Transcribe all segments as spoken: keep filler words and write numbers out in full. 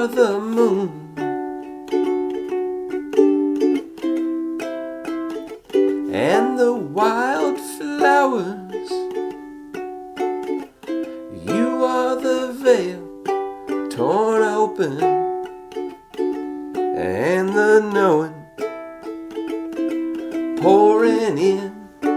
are the moon, and the wild flowers. You are the veil torn open, and the knowing pouring in.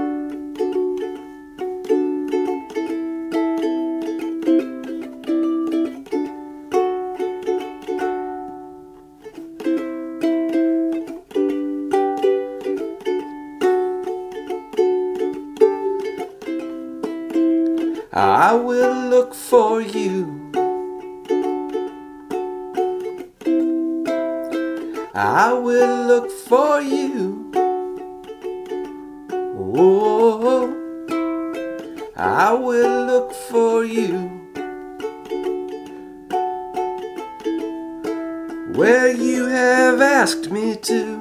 I will look for you. I will look for you. Oh, I will look for you. Where you have asked me to.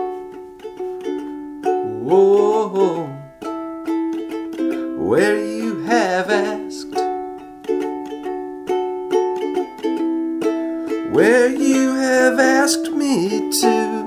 Oh, where you have asked, where you have asked me to.